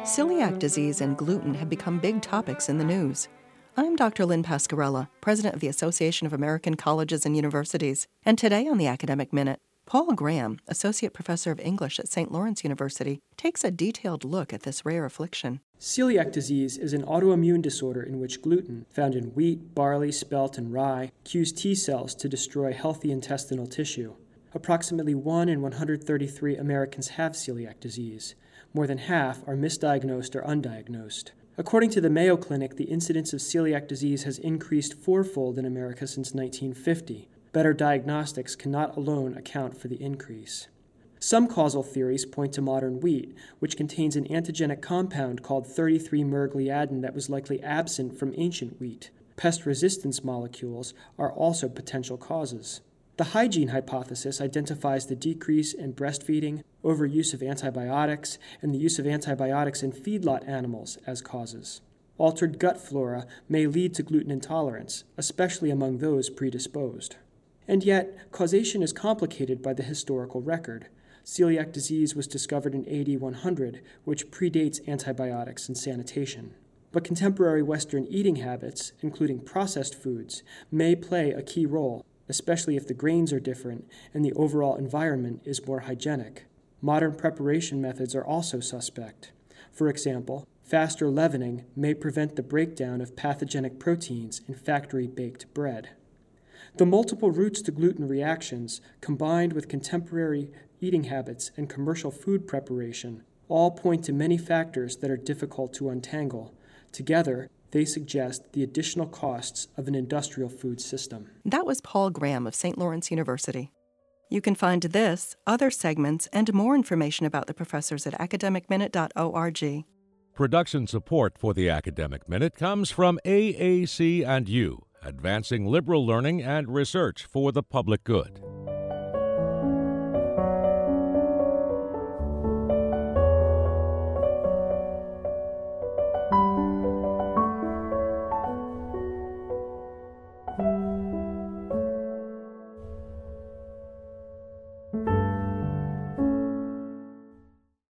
Celiac disease and gluten have become big topics in the news. I'm Dr. Lynn Pasquarella, president of the Association of American Colleges and Universities, and today on the Academic Minute, Paul Graham, associate professor of English at St. Lawrence University, takes a detailed look at this rare affliction. Celiac disease is an autoimmune disorder in which gluten, found in wheat, barley, spelt, and rye, cues T cells to destroy healthy intestinal tissue. Approximately 1 in 133 Americans have celiac disease. More than half are misdiagnosed or undiagnosed. According to the Mayo Clinic, the incidence of celiac disease has increased fourfold in America since 1950. Better diagnostics cannot alone account for the increase. Some causal theories point to modern wheat, which contains an antigenic compound called 33-mergliadin that was likely absent from ancient wheat. Pest resistance molecules are also potential causes. The hygiene hypothesis identifies the decrease in breastfeeding, overuse of antibiotics, and the use of antibiotics in feedlot animals as causes. Altered gut flora may lead to gluten intolerance, especially among those predisposed. And yet, causation is complicated by the historical record. Celiac disease was discovered in AD 100, which predates antibiotics and sanitation. But contemporary Western eating habits, including processed foods, may play a key role, especially if the grains are different and the overall environment is more hygienic. Modern preparation methods are also suspect. For example, faster leavening may prevent the breakdown of pathogenic proteins in factory-baked bread. The multiple routes to gluten reactions, combined with contemporary eating habits and commercial food preparation, all point to many factors that are difficult to untangle. Together, they suggest the additional costs of an industrial food system. That was Paul Graham of St. Lawrence University. You can find this, other segments, and more information about the professors at academicminute.org. Production support for the Academic Minute comes from AAC&U, advancing liberal learning and research for the public good.